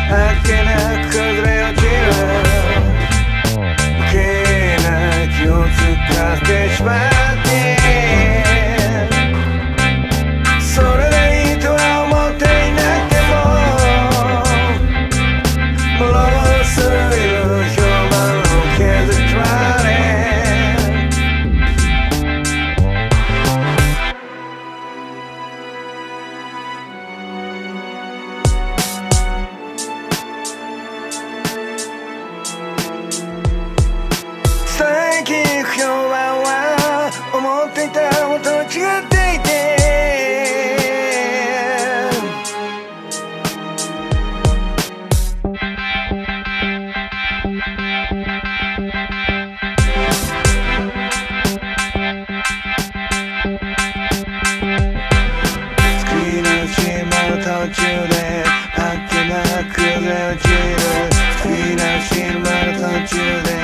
あっけなく崩れ落ちる余計な気を使ってしまってそれでいいとは思っていなくても戻すよ評判を削られ最近不評判は思っていたのと違っていて月の島の途中であっけなく崩れ落ちる月の島の途中で